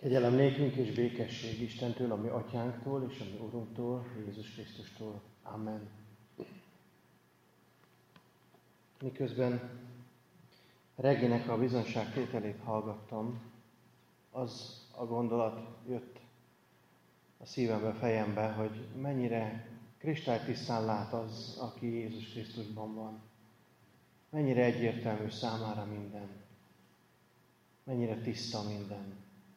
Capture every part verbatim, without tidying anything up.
Kegyelem nékünk és békesség Istentől, a mi atyánktól és a mi Urunktól, Jézus Krisztustól. Amen. Miközben Reginek a bizonyságtételét hallgattam, az a gondolat jött a szívembe, fejembe, hogy mennyire kristálytisztán lát az, aki Jézus Krisztusban van. Mennyire egyértelmű számára minden. Mennyire tiszta minden.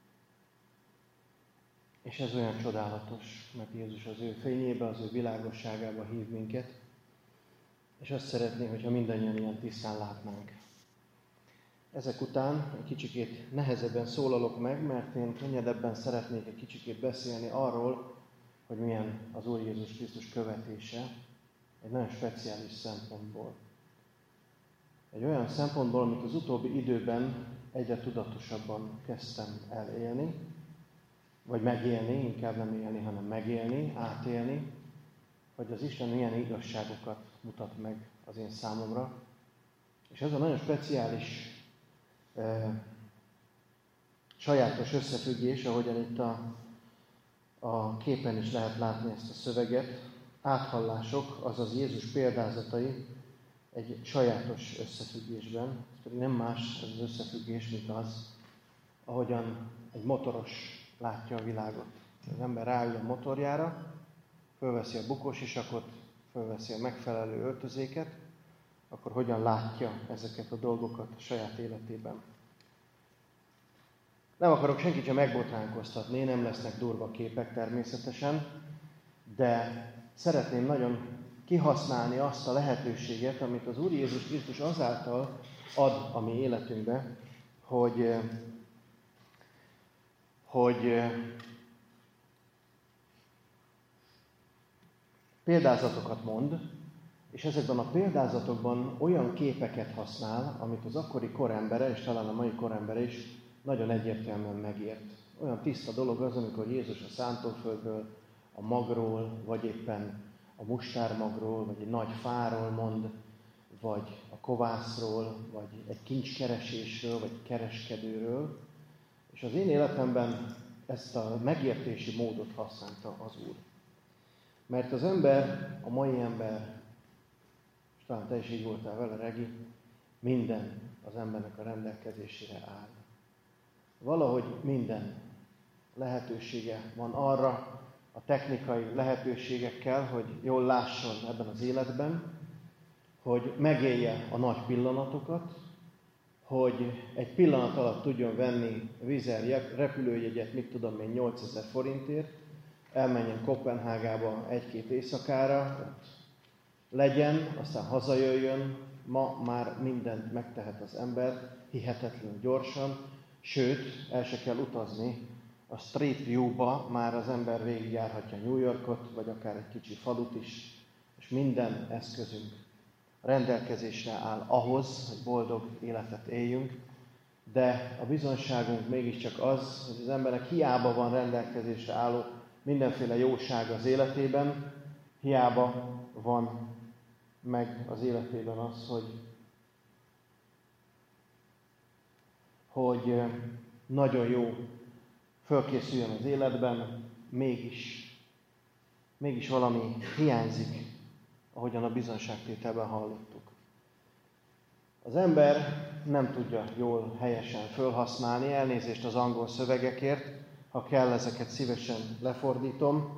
És ez olyan csodálatos, mert Jézus az ő fényébe, az ő világosságába hív minket, és azt szeretné, hogyha mindannyian ilyen tisztán látnánk. Ezek után egy kicsikét nehezebben szólalok meg, mert én könnyedebben szeretnék egy kicsikét beszélni arról, hogy milyen az Úr Jézus Krisztus követése egy nagyon speciális szempontból. Egy olyan szempontból, amit az utóbbi időben egyre tudatosabban kezdtem elélni, vagy megélni, inkább nem élni, hanem megélni, átélni, hogy az Isten milyen igazságokat mutat meg az én számomra. És ez a nagyon speciális, eh, sajátos összefüggés, ahogyan itt a, a képen is lehet látni ezt a szöveget, áthallások, azaz Jézus példázatai egy sajátos összefüggésben. Ez pedig nem más ez az összefüggés, mint az, ahogyan egy motoros látja a világot. Az ember ráül a motorjára, fölveszi a bukósisakot, fölveszi a megfelelő öltözéket, akkor hogyan látja ezeket a dolgokat a saját életében. Nem akarok senkit sem megbotránkoztatni, nem lesznek durva képek természetesen, de szeretném nagyon kihasználni azt a lehetőséget, amit az Úr Jézus Krisztus azáltal ad a mi életünkbe, hogy hogy példázatokat mond, és ezekben a példázatokban olyan képeket használ, amit az akkori korembere, és talán a mai korembere is nagyon egyértelműen megért. Olyan tiszta dolog az, amikor Jézus a szántóföldről, a magról, vagy éppen a mustármagról, vagy egy nagy fáról mond, vagy a kovászról, vagy egy kincskeresésről, vagy kereskedőről. És az én életemben ezt a megértési módot használta az Úr. Mert az ember, a mai ember, és talán te is így voltál vele, Regi, minden az embernek a rendelkezésére áll. Valahogy minden lehetősége van arra, a technikai lehetőségekkel, hogy jól lásson ebben az életben, hogy megélje a nagy pillanatokat, hogy egy pillanat alatt tudjon venni vízer repülőjegyet, mit tudom én, nyolcezer forintért, elmenjen Koppenhágába egy-két éjszakára, ott legyen, aztán hazajöjjön. Ma már mindent megtehet az ember, hihetetlenül gyorsan, sőt, el se kell utazni, a Street View-ba már az ember végigjárhatja New Yorkot, vagy akár egy kicsi falut is, és minden eszközünk rendelkezésre áll ahhoz, hogy boldog életet éljünk, de a bizonyságunk mégiscsak az, hogy az embernek hiába van rendelkezésre álló mindenféle jóság az életében, hiába van meg az életében az, hogy, hogy nagyon jó fölkészüljön az életben, mégis, mégis valami hiányzik, ahogyan a bizonyságtételben hallottuk. Az ember nem tudja jól, helyesen felhasználni, elnézést az angol szövegekért, ha kell, ezeket szívesen lefordítom.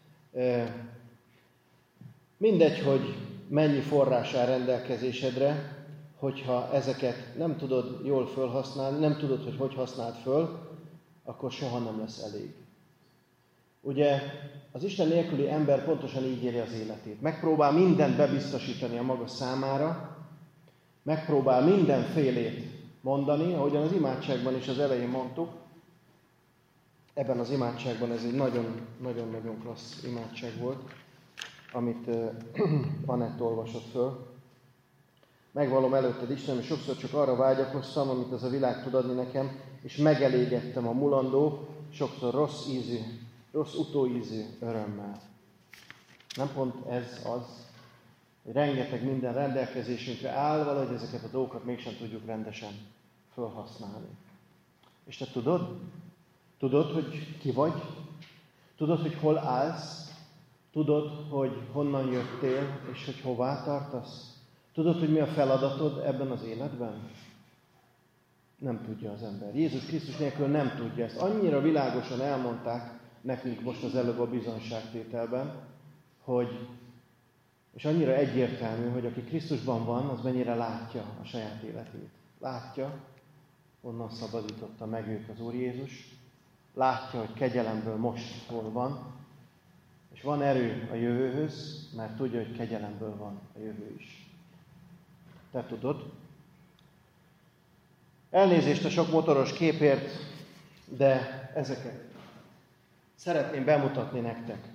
Mindegy, hogy mennyi forrás áll rendelkezésedre, hogyha ezeket nem tudod jól felhasználni, nem tudod, hogy hogy használd föl, akkor soha nem lesz elég. Ugye az Isten nélküli ember pontosan így éli az életét. Megpróbál mindent bebiztosítani a maga számára, megpróbál mindenfélét mondani, ahogyan az imádságban is az elején mondtuk. Ebben az imádságban ez egy nagyon-nagyon klassz imádság volt, amit Anett olvasott föl. Megvallom előtted, Istenem, és sokszor csak arra vágyakoztam, amit ez a világ tud adni nekem, és megelégettem a mulandó, sokszor rossz ízű, rossz utóízű örömmel. Nem pont ez az, hogy rengeteg minden rendelkezésünkre áll, valahogy ezeket a dolgokat mégsem tudjuk rendesen felhasználni. És te tudod, Tudod, hogy ki vagy? Tudod, hogy hol állsz? Tudod, hogy honnan jöttél, és hogy hová tartasz? Tudod, hogy mi a feladatod ebben az életben? Nem tudja az ember. Jézus Krisztus nélkül nem tudja ezt. Annyira világosan elmondták nekünk most az előbb a bizonyságtételben, hogy, és annyira egyértelmű, hogy aki Krisztusban van, az mennyire látja a saját életét. Látja, onnan szabadította meg őt az Úr Jézus. Látja, hogy kegyelemből most hol van, és van erő a jövőhöz, mert tudja, hogy kegyelemből van a jövő is. Te tudod. Elnézést a sok motoros képért, de ezeket szeretném bemutatni nektek.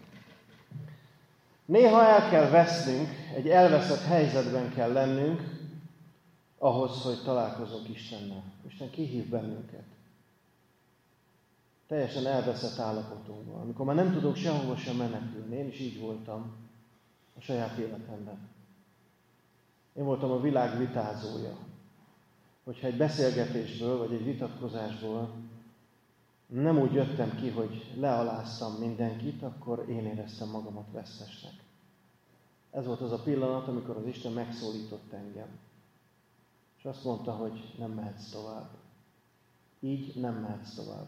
Néha el kell vesznünk, egy elveszett helyzetben kell lennünk, ahhoz, hogy találkozunk Istennel. Isten kihív bennünket. Teljesen elveszett állapotunkban. Amikor már nem tudok sehova sem menekülni. Én is így voltam a saját életemben. Én voltam a világ vitázója. Hogyha egy beszélgetésből, vagy egy vitatkozásból nem úgy jöttem ki, hogy lealáztam mindenkit, akkor én éreztem magamat vesztesnek. Ez volt az a pillanat, amikor az Isten megszólított engem. És azt mondta, hogy nem mehetsz tovább. Így nem mehetsz tovább.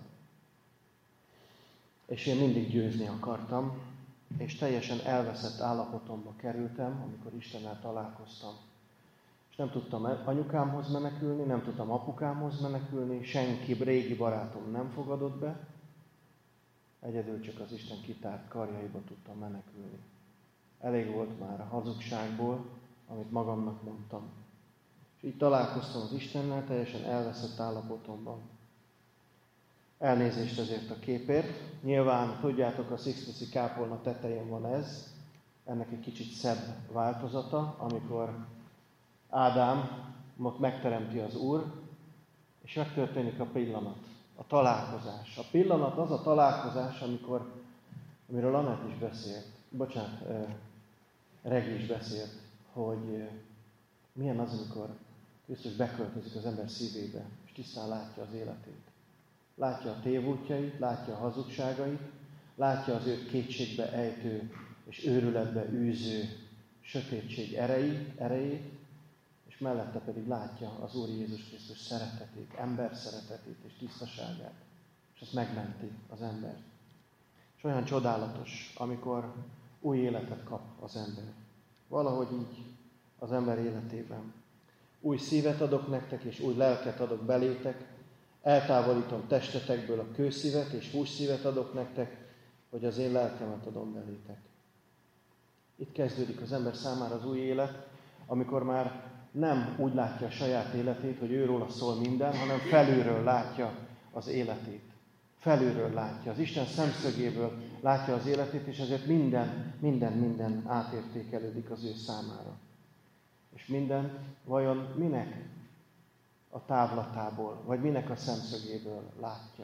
És én mindig győzni akartam, és teljesen elveszett állapotomba kerültem, amikor Istennel találkoztam. És nem tudtam anyukámhoz menekülni, nem tudtam apukámhoz menekülni, senki, régi barátom nem fogadott be, egyedül csak az Isten kitárt karjaiba tudtam menekülni. Elég volt már a hazugságból, amit magamnak mondtam. És így találkoztam az Istennel, teljesen elveszett állapotomban. Elnézést ezért a képért. Nyilván, tudjátok, a Sixtusi kápolna tetején van ez. Ennek egy kicsit szebb változata, amikor Ádámot megteremti az Úr, és megtörténik a pillanat, a találkozás. A pillanat az a találkozás, amikor, amiről Anett is beszélt, bocsánat, Regi is beszélt, hogy milyen az, amikor Krisztus beköltözik az ember szívébe, és tisztán látja az életét. Látja a tévútjait, látja a hazugságait, látja az őt kétségbe ejtő és őrületbe űző sötétség erei, erejét, és mellette pedig látja az Úr Jézus Krisztus szeretetét, ember szeretetét és tisztaságát, és ezt megmenti az embert. És olyan csodálatos, amikor új életet kap az ember. Valahogy így az ember életében. Új szívet adok nektek, és új lelket adok belétek, eltávolítom testetekből a kőszívet, és hússzívet adok nektek, hogy az én lelkemet adom belétek. Itt kezdődik az ember számára az új élet, amikor már nem úgy látja a saját életét, hogy őróla szól minden, hanem felülről látja az életét. Felülről látja, az Isten szemszögéből látja az életét, és ezért minden, minden, minden átértékelődik az ő számára. És minden vajon minek a távlatából, vagy minek a szemszögéből látja.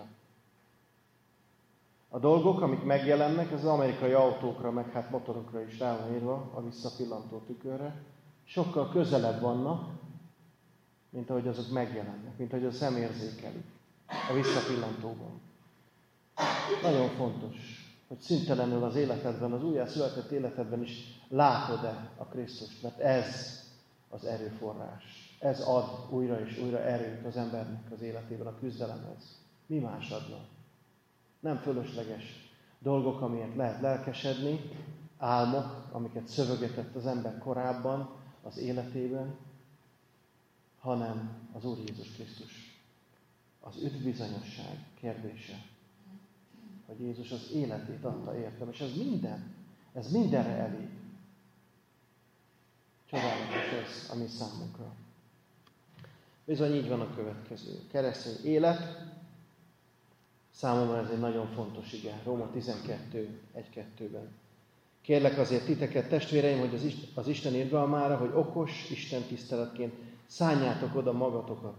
A dolgok, amik megjelennek, ez az amerikai autókra, meg hát motorokra is rá van írva, a visszapillantó tükörre, sokkal közelebb vannak, mint ahogy azok megjelennek, mint ahogy a szem érzékeli a visszapillantóban. Nagyon fontos, hogy szüntelenül az életedben, az újjászületett életedben is látod-e a Krisztust, mert ez az erőforrás. Ez ad újra és újra erőt az embernek az életében, a küzdelemhez. Mi más adna? Nem fölösleges dolgok, amiért lehet lelkesedni, álmok, amiket szövögetett az ember korábban az életében, hanem az Úr Jézus Krisztus. Az üdvbizonyosság kérdése. Hogy Jézus az életét adta értem, és ez minden, ez mindenre elég. Csodálatos ez a mi számunkra. Bizony így van a következő. Keresztény élet, számomra ez egy nagyon fontos ige. Róma tizenkettő egy kettőben. Kérlek azért titeket, testvéreim, hogy az Isten, az Isten irgalmára, hogy okos Isten tiszteletként szánjátok oda magatokat.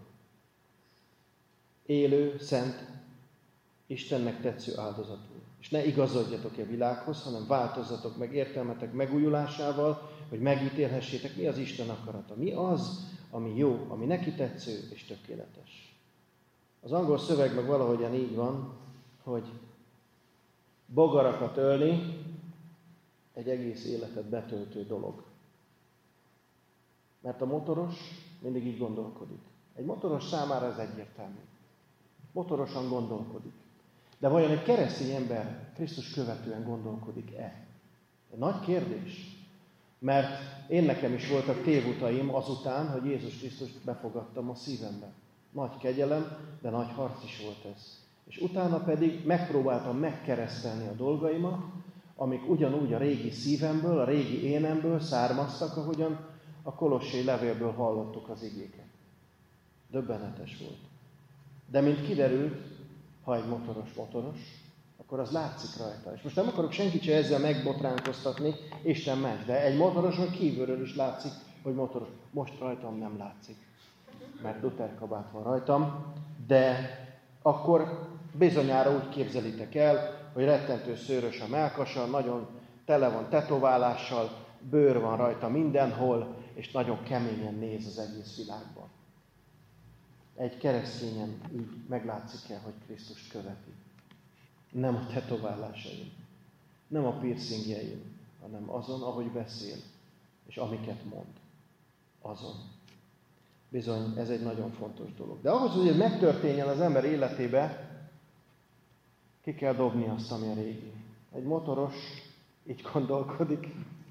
Élő, szent, Istennek tetsző áldozatul. És ne igazodjatok a világhoz, hanem változzatok meg értelmetek megújulásával, hogy megítélhessétek, mi az Isten akarata. Mi az, ami jó, ami neki tetsző és tökéletes. Az angol szöveg meg valahogyan így van, hogy bogarakat ölni egy egész életet betöltő dolog. Mert a motoros mindig így gondolkodik. Egy motoros számára ez egyértelmű. Motorosan gondolkodik. De vajon egy keresztény ember Krisztus követően gondolkodik-e? Egy nagy kérdés. Mert én nekem is voltak tévutaim azután, hogy Jézus Krisztust befogadtam a szívembe. Nagy kegyelem, de nagy harc is volt ez. És utána pedig megpróbáltam megkeresztelni a dolgaimat, amik ugyanúgy a régi szívemből, a régi énemből származtak, ahogyan a Kolossé levélből hallottuk az igéket. Döbbenetes volt. De mint kiderült, ha egy motoros motoros, akkor az látszik rajta. És most nem akarok senkit se ezzel megbotránkoztatni, Isten ments, de egy motoroson kívülről is látszik, hogy motoros. Most rajtam nem látszik, mert duterkabát van rajtam, de akkor bizonyára úgy képzelitek el, hogy rettentő szőrös a mellkasa, nagyon tele van tetoválással, bőr van rajta mindenhol, és nagyon keményen néz az egész világban. Egy keresztényen így meglátszik-e, hogy Krisztust követi. Nem a tetoválásaim, nem a piercingjeim, hanem azon, ahogy beszél, és amiket mond. Azon. Bizony, ez egy nagyon fontos dolog. De ahhoz, hogy ez megtörténjen az ember életébe, ki kell dobni azt, ami a régi. Egy motoros így gondolkodik,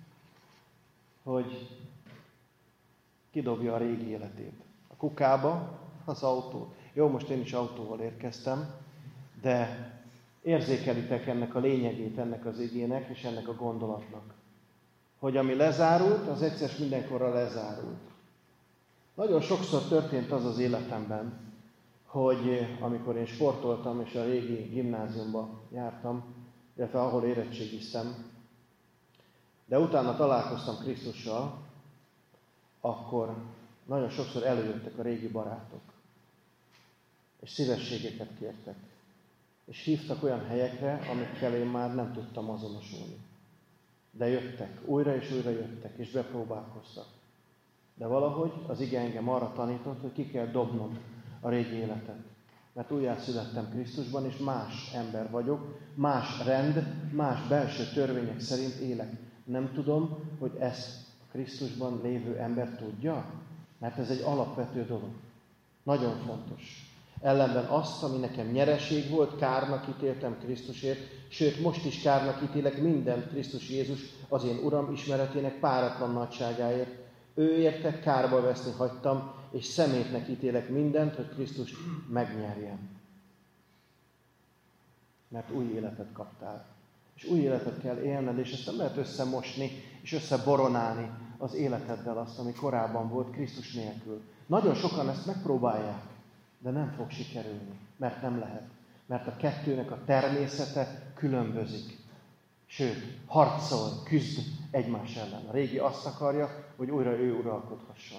hogy kidobja a régi életét. A kukába az autót. Jó, most én is autóval érkeztem, de érzékelitek ennek a lényegét, ennek az igének és ennek a gondolatnak. Hogy ami lezárult, az egyszer mindenkorra lezárult. Nagyon sokszor történt az az életemben, hogy amikor én sportoltam és a régi gimnáziumba jártam, illetve ahol érettségiztem, de utána találkoztam Krisztussal, akkor nagyon sokszor előjöttek a régi barátok, és szívességeket kértek, és hívtak olyan helyekre, amikkel én már nem tudtam azonosulni. De jöttek, újra és újra jöttek, és bepróbálkoztak. De valahogy az ige engem arra tanított, hogy ki kell dobnom a régi életet. Mert újjászülettem Krisztusban, és más ember vagyok, más rend, más belső törvények szerint élek. Nem tudom, hogy ezt a Krisztusban lévő ember tudja, mert ez egy alapvető dolog. Nagyon fontos. Ellenben azt, ami nekem nyereség volt, kárnak ítéltem Krisztusért, sőt, most is kárnak ítélek mindent Krisztus Jézus az én Uram ismeretének páratlan nagyságáért. Ő érte kárba veszni hagytam, és szemétnek ítélek mindent, hogy Krisztust megnyerjem. Mert új életet kaptál. És új életet kell élned, és ezt nem lehet összemosni, és összeboronálni az életeddel azt, ami korábban volt Krisztus nélkül. Nagyon sokan ezt megpróbálják, de nem fog sikerülni, mert nem lehet. Mert a kettőnek a természete különbözik. Sőt, harcol, küzd egymás ellen. A régi azt akarja, hogy újra ő uralkodhasson.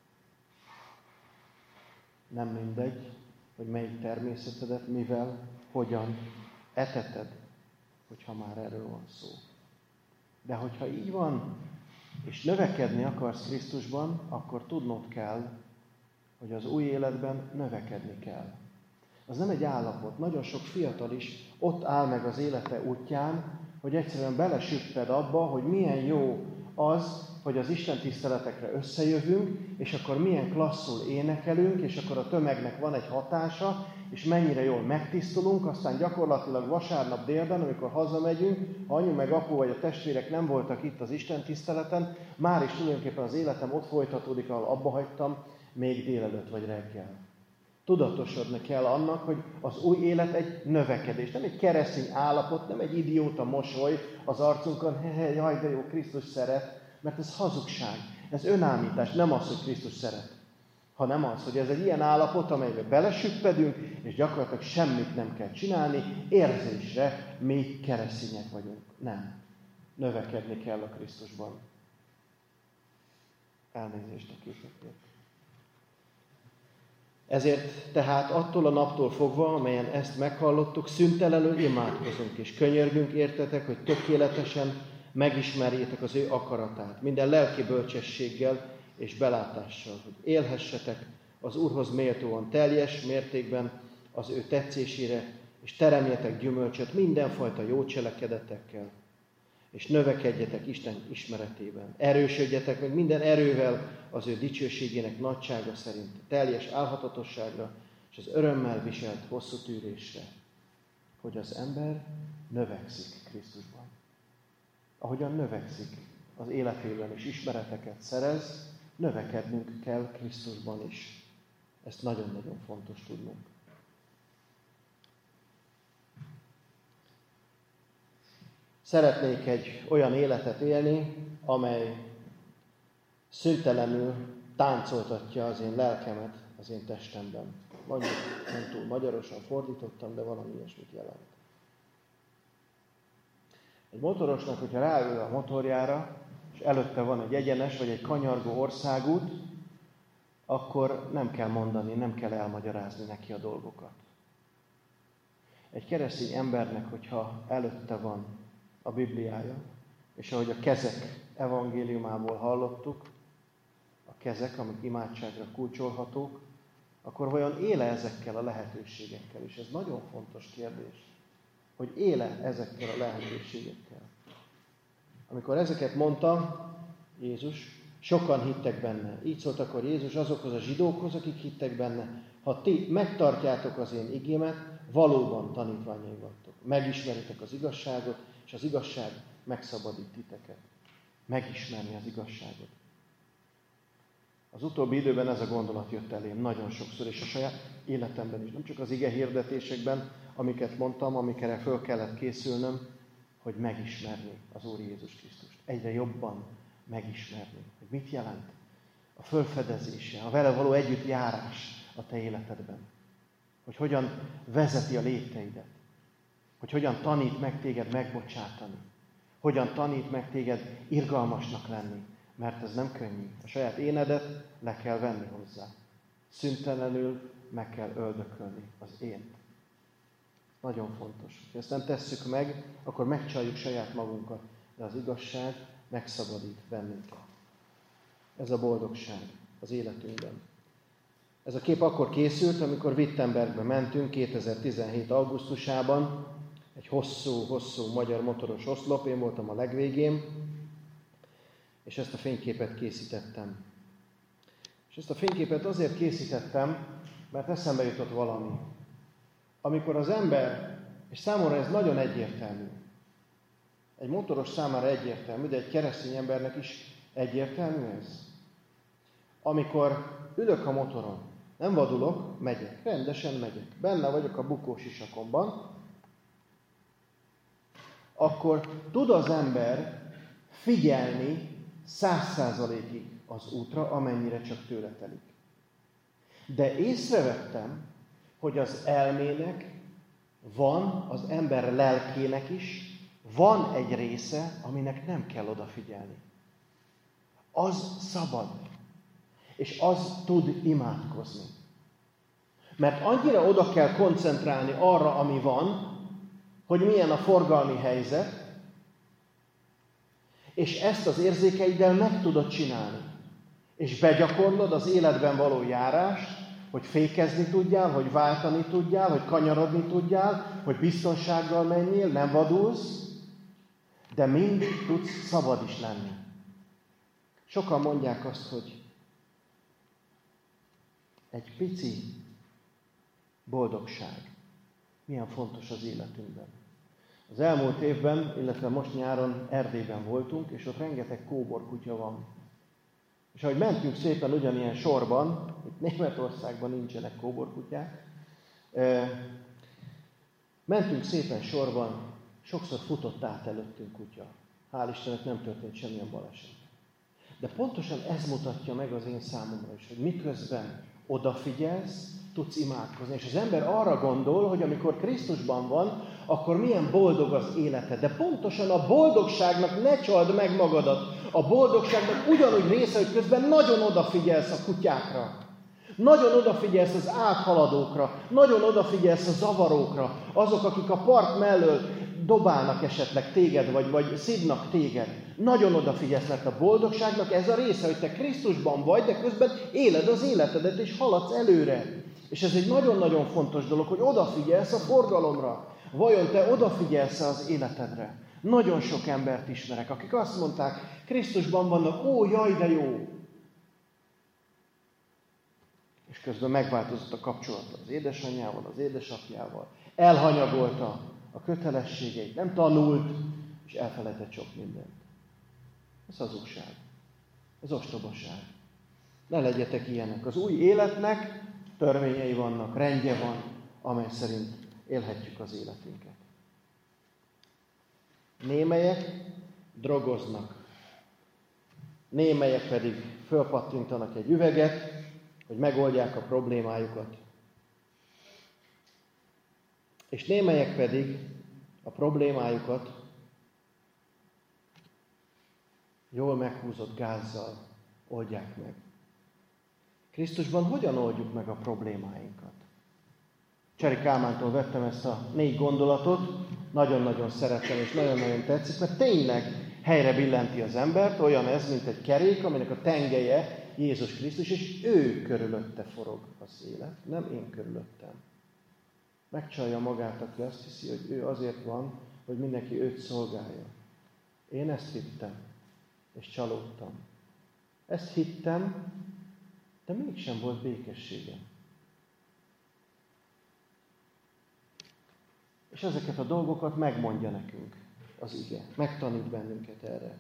Nem mindegy, hogy melyik természetedet, mivel, hogyan eteted, hogyha már erről van szó. De hogyha így van, és növekedni akarsz Krisztusban, akkor tudnod kell, hogy az új életben növekedni kell. Az nem egy állapot. Nagyon sok fiatal is ott áll meg az élete útján, hogy egyszerűen belesüpped abba, hogy milyen jó az, hogy az Isten tiszteletekre összejövünk, és akkor milyen klasszul énekelünk, és akkor a tömegnek van egy hatása, és mennyire jól megtisztulunk, aztán gyakorlatilag vasárnap délben, amikor hazamegyünk, ha anyu meg apu vagy a testvérek nem voltak itt az Isten tiszteleten, már is tulajdonképpen az életem ott folytatódik, ahol abba hagytam, még délelőtt vagy reggel. Tudatosodni kell annak, hogy az új élet egy növekedés, nem egy keresztény állapot, nem egy idióta mosoly az arcunkon, hehe, jaj, de jó, Krisztus szeret, mert ez hazugság, ez önállítás, nem az, hogy Krisztus szeret, hanem az, hogy ez egy ilyen állapot, amelybe belesüppedünk, és gyakorlatilag semmit nem kell csinálni, érzésre mi keresztények vagyunk. Nem. Növekedni kell a Krisztusban. Elnézést a képekért. Ezért tehát attól a naptól fogva, amelyen ezt meghallottuk, szüntelenül imádkozunk és könyörgünk értetek, hogy tökéletesen megismerjétek az ő akaratát, minden lelki bölcsességgel és belátással, hogy élhessetek az Úrhoz méltóan teljes mértékben az ő tetszésére, és teremjetek gyümölcsöt mindenfajta jó cselekedetekkel, és növekedjetek Isten ismeretében. Erősödjetek meg minden erővel az ő dicsőségének nagysága szerint, teljes álhatatosságra, és az örömmel viselt hosszú tűrésre, hogy az ember növekszik Krisztusban. Ahogyan növekszik az életében és ismereteket szerez, növekednünk kell Krisztusban is. Ezt nagyon-nagyon fontos tudnunk. Szeretnék egy olyan életet élni, amely szüntelenül táncoltatja az én lelkemet az én testemben. Mondjuk nem túl magyarosan fordítottam, de valami ilyesmit jelent. Egy motorosnak, hogyha ráül a motorjára, és előtte van egy egyenes vagy egy kanyargó országút, akkor nem kell mondani, nem kell elmagyarázni neki a dolgokat. Egy keresztény embernek, hogyha előtte van a Bibliája, és ahogy a kezek evangéliumából hallottuk, a kezek, amik imádságra kulcsolhatók, akkor vajon éle ezekkel a lehetőségekkel is? Ez nagyon fontos kérdés, hogy éle ezekkel a lehetőségekkel. Amikor ezeket mondta Jézus, sokan hittek benne. Így szólt akkor Jézus azokhoz a zsidókhoz, akik hittek benne. Ha ti megtartjátok az én igémet, valóban tanítványaim vagytok. Megismeritek az igazságot, és az igazság megszabadít titeket. Megismerni az igazságot. Az utóbbi időben ez a gondolat jött elém nagyon sokszor, és a saját életemben is. Nem csak az ige hirdetésekben, amiket mondtam, amikre föl kellett készülnöm, hogy megismerni az Úr Jézus Krisztust. Egyre jobban megismerni, hogy mit jelent a fölfedezése, a vele való együttjárás a te életedben. Hogy hogyan vezeti a lépteidet. Hogy hogyan tanít meg téged megbocsátani. Hogyan tanít meg téged irgalmasnak lenni. Mert ez nem könnyű. A saját énedet le kell venni hozzá. Szüntelenül meg kell öldökölni az ént. Nagyon fontos. Ha ezt nem tesszük meg, akkor megcsaljuk saját magunkat. De az igazság megszabadít bennünket. Ez a boldogság az életünkben. Ez a kép akkor készült, amikor Wittenbergbe mentünk kétezer-tizenhét. augusztusában. Egy hosszú-hosszú magyar motoros oszlop, én voltam a legvégén, és ezt a fényképet készítettem. És ezt a fényképet azért készítettem, mert eszembe jutott valami. Amikor az ember, és számomra ez nagyon egyértelmű, egy motoros számára egyértelmű, de egy keresztény embernek is egyértelmű ez. Amikor ülök a motoron, nem vadulok, megyek, rendesen megyek, benne vagyok a bukós sisakomban, akkor tud az ember figyelni száz százalékig az útra, amennyire csak tőle telik. De észrevettem, hogy az elmének van, az ember lelkének is, van egy része, aminek nem kell odafigyelni. Az szabad. És az tud imádkozni. Mert annyira oda kell koncentrálni arra, ami van, hogy milyen a forgalmi helyzet, és ezt az érzékeiddel meg tudod csinálni. És begyakorlod az életben való járást, hogy fékezni tudjál, hogy váltani tudjál, hogy kanyarodni tudjál, hogy biztonsággal menjél, nem vadulsz, de mindig tudsz szabad is lenni. Sokan mondják azt, hogy egy pici boldogság milyen fontos az életünkben. Az elmúlt évben, illetve most nyáron Erdélyben voltunk, és ott rengeteg kóborkutya van. És ahogy mentünk szépen ugyanilyen sorban, itt Németországban nincsenek kóborkutyák, mentünk szépen sorban, sokszor futott át előttünk kutya. Hál' Istennek nem történt semmilyen baleset. De pontosan ez mutatja meg az én számomra is, hogy miközben odafigyelsz, tudsz imádkozni. És az ember arra gondol, hogy amikor Krisztusban van, akkor milyen boldog az élete. De pontosan a boldogságnak ne csald meg magadat. A boldogságnak ugyanúgy része, hogy közben nagyon odafigyelsz a kutyákra. Nagyon odafigyelsz az áthaladókra. Nagyon odafigyelsz a zavarókra. Azok, akik a park mellől dobálnak esetleg téged, vagy, vagy szidnak téged. Nagyon odafigyelsz, mert a boldogságnak ez a része, hogy te Krisztusban vagy, de közben éled az életedet, és haladsz előre. És ez egy nagyon-nagyon fontos dolog, hogy odafigyelsz a forgalomra. Vajon te odafigyelsz az életedre? Nagyon sok embert ismerek, akik azt mondták, Krisztusban vannak, ó, jaj, de jó. És közben megváltozott a kapcsolat az édesanyjával, az édesapjával. Elhanyagolta a kötelességeit, nem tanult, és elfelejtett sok mindent. Ez hazugság. Ez ostobaság. Ne legyetek ilyenek. Az új életnek törvényei vannak, rendje van, amely szerint élhetjük az életünket. Némelyek drogoznak. Némelyek pedig fölpattintanak egy üveget, hogy megoldják a problémájukat. És némelyek pedig a problémájukat jól meghúzott gázzal oldják meg. Krisztusban hogyan oldjuk meg a problémáinkat? Cseri Kálmántól vettem ezt a négy gondolatot, nagyon-nagyon szeretem és nagyon-nagyon tetszik, mert tényleg helyre billenti az embert, olyan ez, mint egy kerék, aminek a tengelye Jézus Krisztus, és ő körülötte forog az élet, nem én körülöttem. Megcsalja magát, aki azt hiszi, hogy ő azért van, hogy mindenki őt szolgálja. Én ezt hittem, és csalódtam. Ezt hittem, de mégsem volt békességem. És ezeket a dolgokat megmondja nekünk az ige. Megtanít bennünket erre.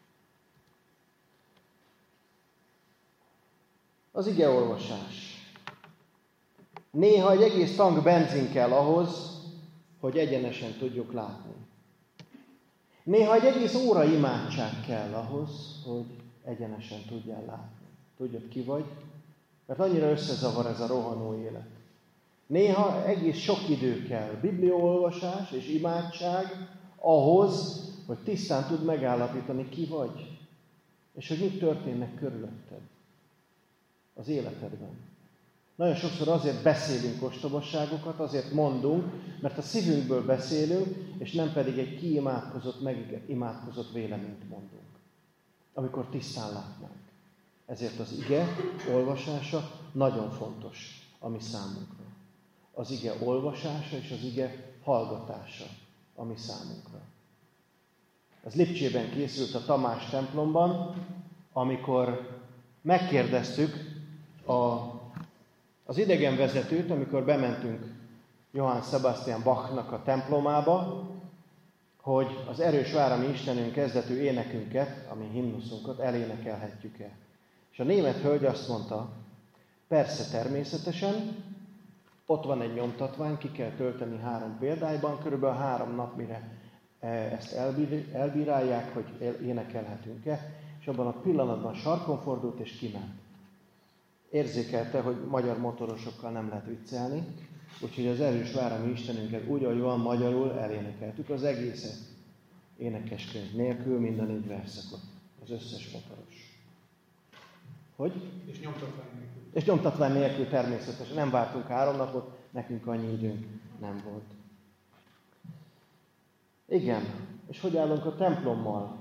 Az ige olvasás. Néha egy egész tank benzin kell ahhoz, hogy egyenesen tudjuk látni. Néha egy egész óra imádság kell ahhoz, hogy egyenesen tudjál látni. Tudjad, ki vagy? Mert annyira összezavar ez a rohanó élet. Néha egész sok idő kell, bibliaolvasás és imádság ahhoz, hogy tisztán tud megállapítani, ki vagy, és hogy mit történnek körülötted az életedben. Nagyon sokszor azért beszélünk ostobasságokat, azért mondunk, mert a szívünkből beszélünk, és nem pedig egy kiimádkozott, megimádkozott véleményt mondunk, amikor tisztán látnánk. Ezért az ige olvasása nagyon fontos a mi számunkra. Az ige olvasása és az ige hallgatása a mi számunkra. Ez Lipcsében készült a Tamás templomban, amikor megkérdeztük a, az idegenvezetőt, amikor bementünk Johann Sebastian Bachnak a templomába, hogy az erős vár, ami Istenünk kezdetű énekünket, ami himnuszunkat elénekelhetjük-e. És a német hölgy azt mondta, persze természetesen, ott van egy nyomtatvány, ki kell tölteni három példályban, körülbelül három nap, mire ezt elbírálják, hogy énekelhetünk-e, és abban a pillanatban sarkon fordult és kiment. Érzékelte, hogy magyar motorosokkal nem lehet viccelni, úgyhogy az erős vár, ami Istenünket úgy, ahogy van magyarul, elénekeltük az egészet. Énekeskönyv nélkül, minden négy verszakot. Az összes motoros. Hogy? És nyomtatvány nélkül. És nyomtatvány nélkül természetesen. Nem vártunk három napot, nekünk annyi időnk nem volt. Igen. És hogy állunk a templommal?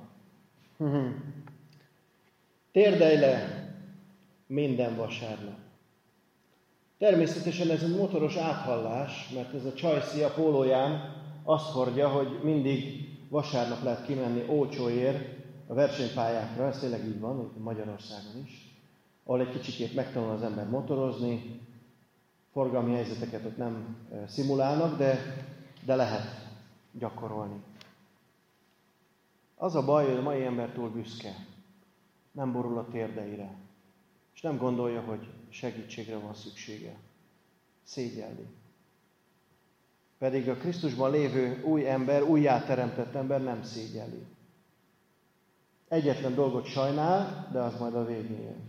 Térdelj le minden vasárnap. Természetesen ez egy motoros áthallás, mert ez a csajszi a pólóján azt hordja, hogy mindig vasárnap lehet kimenni olcsóért a versenypályákra, ez tényleg így van, Magyarországon is, ahol egy kicsikét megtanul az ember motorozni, forgalmi helyzeteket ott nem szimulálnak, de, de lehet gyakorolni. Az a baj, hogy a mai ember túl büszke, nem borul a térdeire, és nem gondolja, hogy segítségre van szüksége. Szégyelli. Pedig a Krisztusban lévő új ember, újjáteremtett ember nem szégyelli. Egyetlen dolgot sajnál, de az majd a végén jön.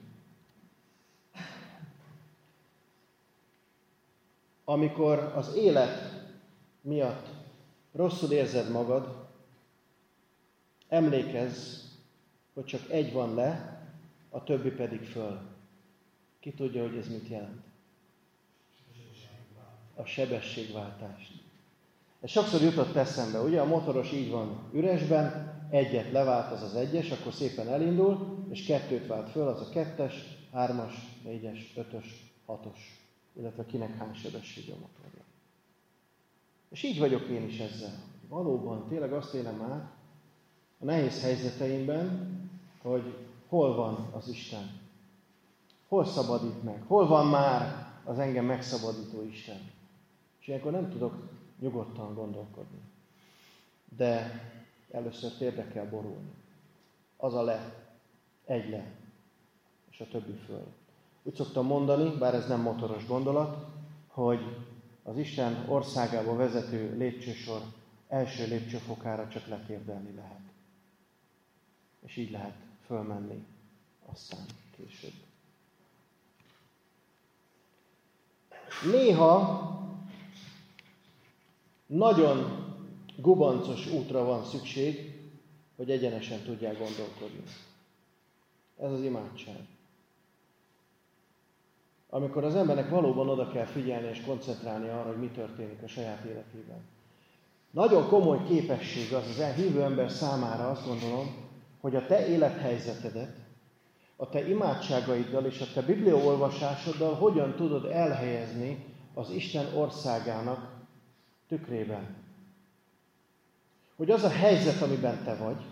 Amikor az élet miatt rosszul érzed magad, emlékezz, hogy csak egy van le, a többi pedig föl. Ki tudja, hogy ez mit jelent? A sebességváltást. Ez sokszor jutott eszembe, ugye a motoros így van üresben, egyet levált, az az egyes, akkor szépen elindul, és kettőt vált föl, az a kettes, hármas, négyes, ötös, hatos. illetve kinek hány sebességű a motorja. És így vagyok én is ezzel. Valóban, tényleg azt élem át a nehéz helyzeteimben, hogy hol van az Isten. Hol szabadít meg? Hol van már az engem megszabadító Isten? És ilyenkor nem tudok nyugodtan gondolkodni. De először térdre kell borulni. Az a le, egy le, és a többi föl. Úgy szoktam mondani, bár ez nem motoros gondolat, hogy az Isten országába vezető lépcsősor első lépcsőfokára csak letérdelni lehet. És így lehet fölmenni aztán később. Néha nagyon gubancos útra van szükség, hogy egyenesen tudják gondolkodni. Ez az imádság. Amikor az embernek valóban oda kell figyelni és koncentrálni arra, hogy mi történik a saját életében. Nagyon komoly képesség az az hívő ember számára, azt gondolom, hogy a te élethelyzetedet, a te imádságaiddal és a te bibliaolvasásoddal hogyan tudod elhelyezni az Isten országának tükrében. Hogy az a helyzet, amiben te vagy,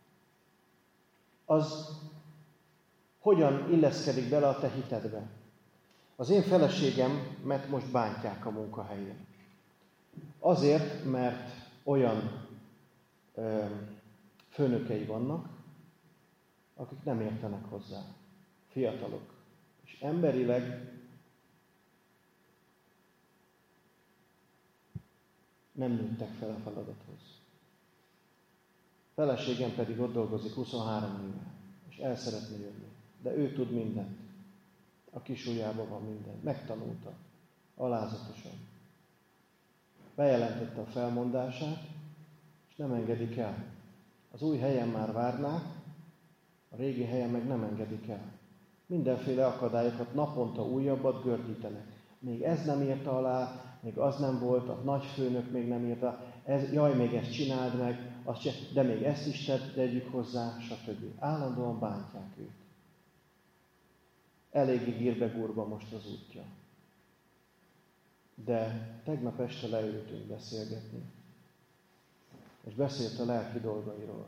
az hogyan illeszkedik bele a te hitedbe. Az én feleségemet most bántják a munkahelyén. Azért, mert olyan ö, főnökei vannak, akik nem értenek hozzá. Fiatalok. És emberileg nem nőttek fel a feladathoz. Feleségem pedig ott dolgozik huszonhárom éve, és el szeretne jönni. De ő tud mindent. A kis ujjában van minden. Megtanulta. Alázatosan. Bejelentette a felmondását, és nem engedik el. Az új helyen már várnák, a régi helyen meg nem engedik el. Mindenféle akadályokat, naponta újabbat gördítenek. Még ez nem írta alá, még az nem volt, a nagyfőnök még nem írta, ez, jaj, még ezt csináld meg, azt csinál, de még ezt is tegyük hozzá, stb. Állandóan bántják őt. Eléggé gírbe-gurba most az útja. De tegnap este leültünk beszélgetni, és beszélt a lelki dolgairól.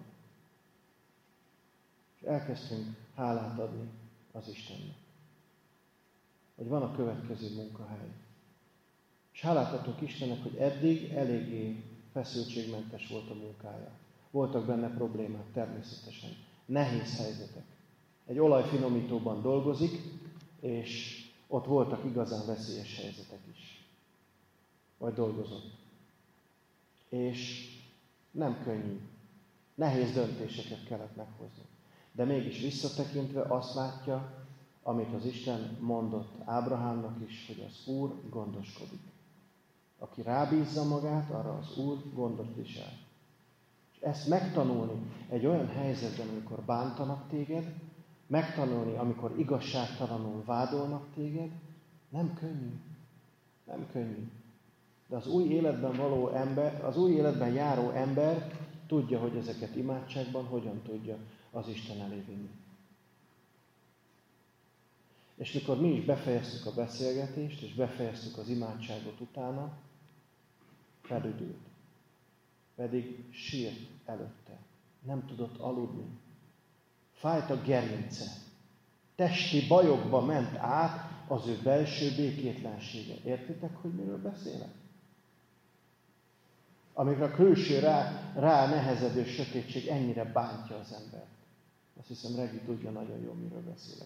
És elkezdtünk hálát adni az Istennek, hogy van a következő munkahely. És hálát adtunk Istennek, hogy eddig eléggé feszültségmentes volt a munkája. Voltak benne problémák természetesen, nehéz helyzetek. Egy olajfinomítóban dolgozik, és ott voltak igazán veszélyes helyzetek is. Vagy dolgozott. És nem könnyű. Nehéz döntéseket kellett meghozni. De mégis visszatekintve azt látja, amit az Isten mondott Ábrahámnak is, hogy az Úr gondoskodik. Aki rábízza magát, arra az Úr gondot visel. És ezt megtanulni egy olyan helyzetben, amikor bántanak téged, megtanulni, amikor igazságtalanul vádolnak téged, nem könnyű. Nem könnyű. De az új életben való ember, az új életben járó ember tudja, hogy ezeket imádságban hogyan tudja az Isten elé vinni. És mikor mi is befejeztük a beszélgetést, és befejeztük az imádságot utána, felüdült. Pedig sírt előtte. Nem tudott aludni. Fájt a gerince. Testi bajokba ment át az ő belső békétlensége. Értitek, hogy miről beszélek? Amikor a külső rá, rá nehezedő sötétség ennyire bántja az embert. Azt hiszem, Regi tudja nagyon jól, miről beszélek.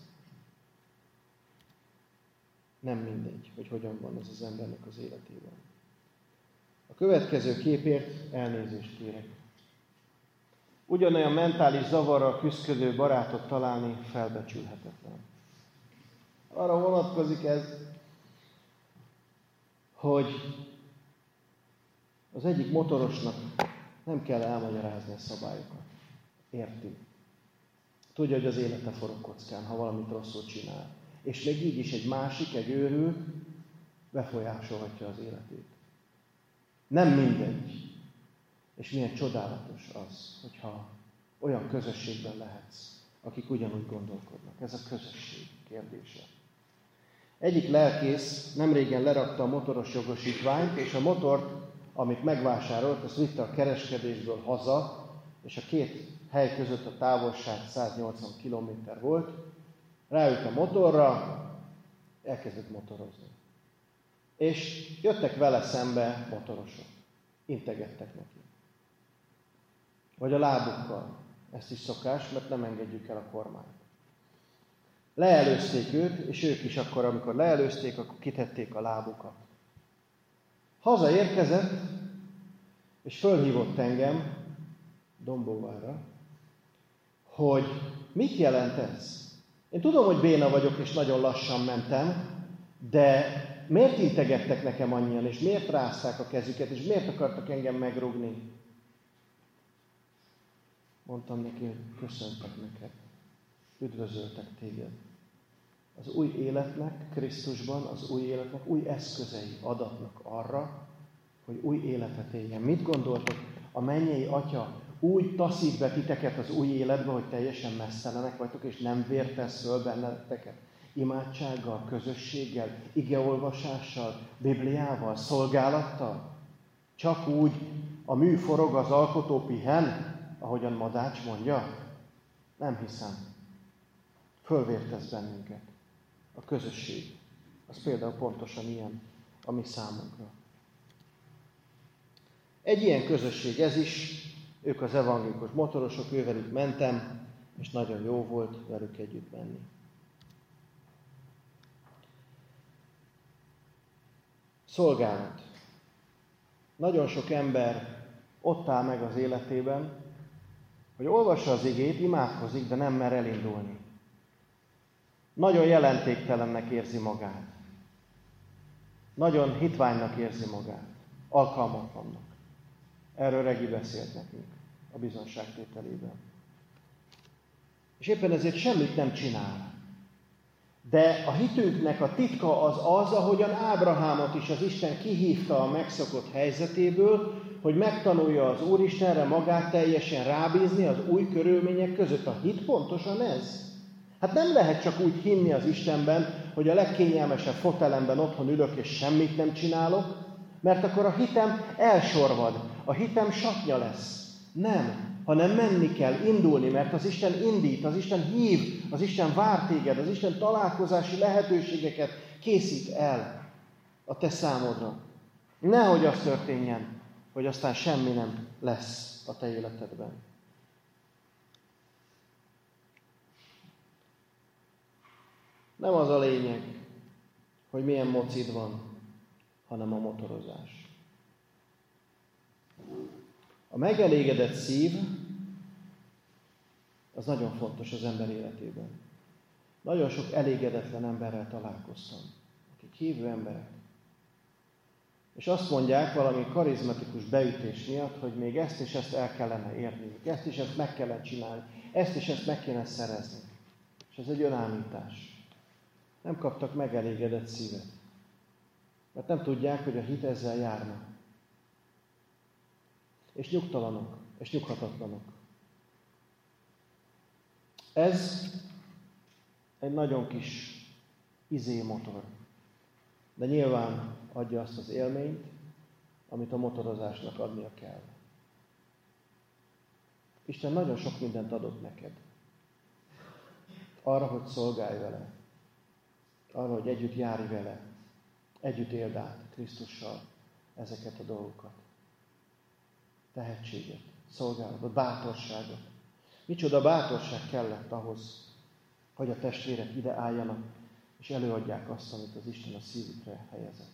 Nem mindegy, hogy hogyan van ez az embernek az életében. A következő képért elnézést kérek. Ugyanolyan mentális zavarral küszködő barátot találni felbecsülhetetlen. Arra vonatkozik ez, hogy az egyik motorosnak nem kell elmagyarázni a szabályokat. Érti. Tudja, hogy az élete forog kockán, ha valamit rosszul csinál. És még így is egy másik, egy őrült befolyásolhatja az életét. Nem mindegy. És milyen csodálatos az, hogyha olyan közösségben lehetsz, akik ugyanúgy gondolkodnak. Ez a közösség kérdése. Egyik lelkész nemrégen lerakta a motoros jogosítványt, és a motort, amit megvásárolt, azt vitte a kereskedésből haza, és a két hely között a távolság száznyolcvan kilométer volt. Ráült a motorra, elkezdett motorozni. És jöttek vele szembe motorosok. Integettek neki. Vagy a lábukkal. Ezt is szokás, mert nem engedjük el a kormányt. Leelőzték őt, és ők is akkor, amikor leelőzték, akkor kitették a lábukat. Hazaérkezett, és fölhívott engem Dombóvára, hogy mit jelent ez? Én tudom, hogy béna vagyok, és nagyon lassan mentem, de miért integettek nekem annyian, és miért rázták a kezüket, és miért akartak engem megrúgni? Mondtam neki, hogy köszöntek neked, üdvözöltek téged. Az új életnek, Krisztusban, az új életnek új eszközei adatnak arra, hogy új életet éljen. Mit gondoltok? A mennyei Atya úgy taszít be titeket az új életbe, hogy teljesen messzelenek vagytok, és nem vért tesz föl benneteket. Imádsággal, közösséggel, igeolvasással, Bibliával, szolgálattal. Csak úgy a mű forog, az alkotó pihen, ahogyan Madács mondja? Nem hiszem. Fölvértesz bennünket. A közösség. Az például pontosan ilyen a mi számunkra. Egy ilyen közösség ez is, ők az evangélikus motorosok, ővelük mentem, és nagyon jó volt velük együtt menni. Szolgálat. Nagyon sok ember ott áll meg az életében, hogy olvassa az igét, imádkozik, de nem mer elindulni. Nagyon jelentéktelennek érzi magát. Nagyon hitványnak érzi magát. Alkalmatlannak. Erről Regi beszélt nekünk a bizonságtételében. És éppen ezért semmit nem csinál. De a hitünknek a titka az az, ahogyan Ábrahámot is az Isten kihívta a megszokott helyzetéből, hogy megtanulja az Úristenre magát teljesen rábízni az új körülmények között. A hit pontosan ez. Hát nem lehet csak úgy hinni az Istenben, hogy a legkényelmesebb fotelemben otthon ülök és semmit nem csinálok, mert akkor a hitem elsorvad, a hitem satnya lesz. Nem, hanem menni kell, indulni, mert az Isten indít, az Isten hív, az Isten vár téged, az Isten találkozási lehetőségeket készít el a te számodra. Nehogy az történjen, hogy aztán semmi nem lesz a te életedben. Nem az a lényeg, hogy milyen mocid van, hanem a motorozás. A megelégedett szív az nagyon fontos az ember életében. Nagyon sok elégedetlen emberrel találkoztam, akik hívő emberek. És azt mondják valami karizmatikus beütés miatt, hogy még ezt és ezt el kellene érni, ezt és ezt meg kellene csinálni, ezt és ezt meg kéne szerezni. És ez egy önállítás. Nem kaptak megelégedett szívet. Mert nem tudják, hogy a hit ezzel járna. És nyugtalanok, és nyughatatlanok. Ez egy nagyon kis izémotor. De nyilván adja azt az élményt, amit a motorozásnak adnia kell. Isten nagyon sok mindent adott neked. Arra, hogy szolgálj vele. Arra, hogy együtt járj vele. Együtt éld át Krisztussal ezeket a dolgokat. Tehetséget, szolgálatot, bátorságot. Micsoda bátorság kellett ahhoz, hogy a testvérek ide álljanak, és előadják azt, amit az Isten a szívükre helyezett.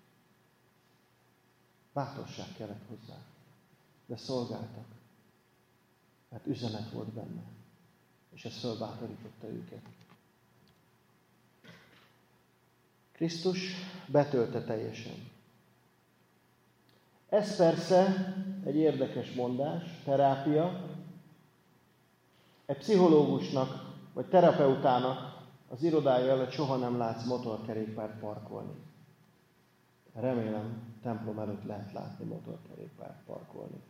Bátorság kellett hozzá, de szolgáltak, mert üzenet volt benne, és ez fölbátorította őket. Krisztus betölte teljesen. Ez persze egy érdekes mondás, terápia. Egy pszichológusnak, vagy terapeutának az irodája előtt soha nem látsz motorkerékpárt parkolni. Remélem, templom előtt lehet látni motorkerékpárt parkolni.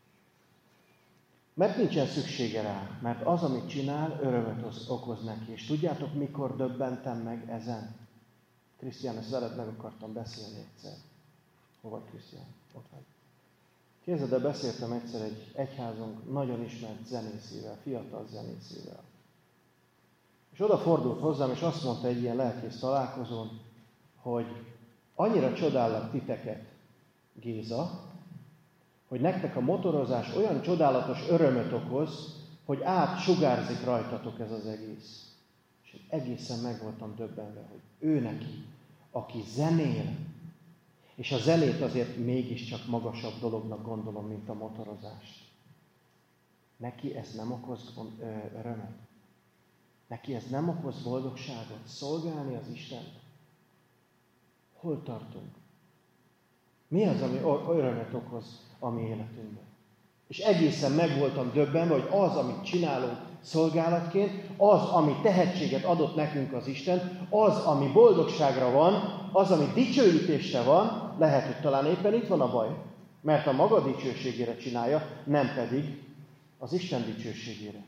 Mert nincsen szüksége rá, mert az, amit csinál, örömet okoz neki. És tudjátok, mikor döbbentem meg ezen? Krisztián, ezt veled meg akartam beszélni egyszer. Hol vagy Krisztián? Ott vagy. Képzeld el, beszéltem egyszer egy egyházunk nagyon ismert zenészével, fiatal zenészével. És oda fordult hozzám, és azt mondta egy ilyen lelkész találkozón, hogy annyira csodálok titeket, Géza, hogy nektek a motorozás olyan csodálatos örömöt okoz, hogy átsugárzik rajtatok ez az egész. És egészen meg voltam döbbenve, hogy ő neki, aki zenél, és a zenét azért mégiscsak magasabb dolognak gondolom, mint a motorozást. Neki ez nem okoz örömet. Neki ez nem okoz boldogságot. Szolgálni az Istent. Hol tartunk? Mi az, ami örömet okoz a mi életünkben? És egészen meg voltam döbbenve, hogy az, amit csinálunk szolgálatként, az, ami tehetséget adott nekünk az Isten, az, ami boldogságra van, az, ami dicsőítésre van, lehet, hogy talán éppen itt van a baj, mert a maga dicsőségére csinálja, nem pedig az Isten dicsőségére.